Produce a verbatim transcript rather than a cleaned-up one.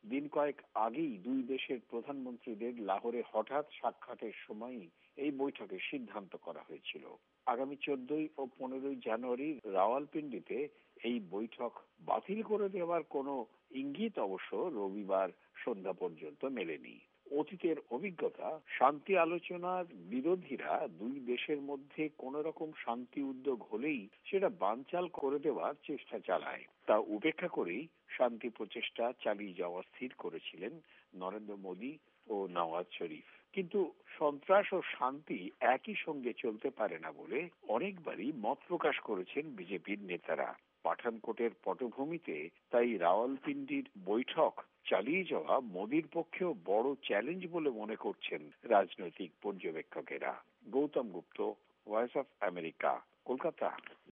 দিন কয়েক আগেই দুই দেশের প্রধানমন্ত্রীদের লাহোরে হঠাৎ সাক্ষাতের সময়ই এই বৈঠকের সিদ্ধান্ত করা হয়েছিল। আগামী চোদ্দই ও পনেরোই জানুয়ারি রাওয়ালপিন্ডিতে এই বৈঠক বাতিল করে দেওয়ার কোনো ইঙ্গিত অবশ্য রবিবার সন্ধ্যা পর্যন্ত মেলেনি। অতীতের অভিজ্ঞতা, শান্তি আলোচনার বিরোধীরা দুই দেশের মধ্যে কোন রকম শান্তি উদ্যোগ হলেই সেটা বানচাল করে দেওয়ার চেষ্টা চালায়। তা উপেক্ষা করেই শান্তি প্রচেষ্টা চালিয়ে যাওয়া স্থির করেছিলেন নরেন্দ্র মোদী ও নওয়াজ শরীফ। কিন্তু সন্ত্রাস ও শান্তি একই সঙ্গে চলতে পারে না বলে অনেকবারই মত প্রকাশ করেছেন বিজেপির নেতারা। পাঠানকোটের পটভূমিতে তাই রাওয়ালপিন্ডির বৈঠক চালিয়ে যাওয়া মোদির পক্ষেও বড় চ্যালেঞ্জ বলে মনে করছেন রাজনৈতিক পর্যবেক্ষকেরা। Gautam Gupta, voice of America, Kolkata.